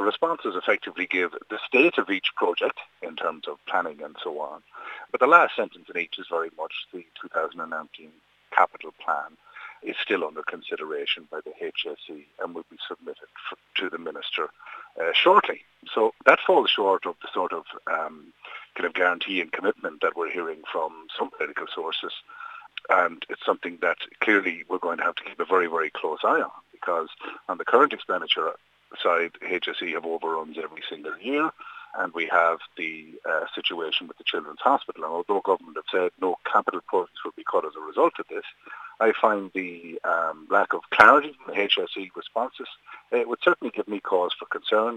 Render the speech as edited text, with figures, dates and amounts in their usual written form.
responses effectively give the state of each project in terms of planning and so on. But the last sentence in each is very much the 2019 capital plan is still under consideration by the HSE and will be submitted to the Minister shortly. So that falls short of the sort of kind of guarantee and commitment that we're hearing from some political sources. And it's something that clearly we're going to have to keep a very, very close eye on, because on the current expenditure side, HSE have overruns every single year, and we have the situation with the Children's Hospital. And although government have said no capital projects will be cut as a result of this, I find the lack of clarity in the HSE responses would certainly give me cause for concern,